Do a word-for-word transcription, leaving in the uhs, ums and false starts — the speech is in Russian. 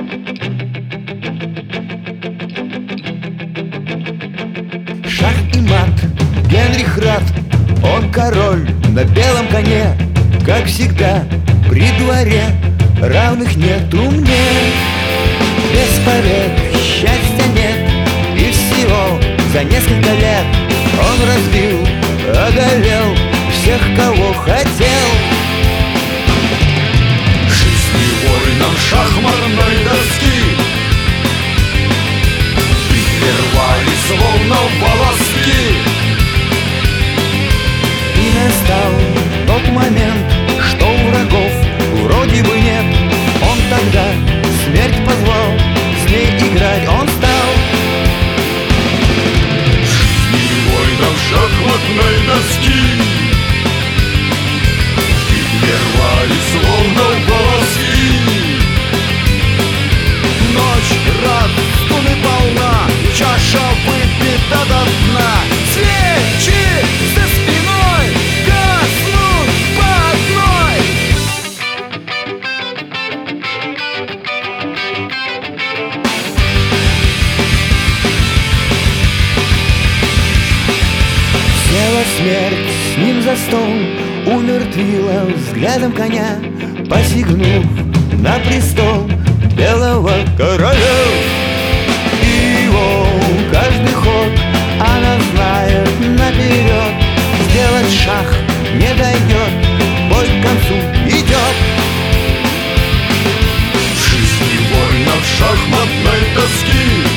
Шах и мат, Генрих Рад, он король на белом коне. Как всегда, при дворе равных нету мне. Без побед счастья нет, и всего за несколько лет он разбил, одолел всех, кого хотел. Жизни воинам шахматной доски прервали словно волоски. И настал тот момент, что у врагов вроде бы нет. Он тогда смерть позвал, с ней играть он стал. Жизни воинам шахматной доски прервали словно волоски. Ночь, рад, стуны полна, чаша выпита до дна. Свечи за спиной гаснут по одной. Села смерть с ним за стол, умертвила взглядом коня, посягнув на престол белого короля. И его каждый ход она знает наперед, сделать шаг не дает, бой к концу идет. Жизни воинов шахматной доски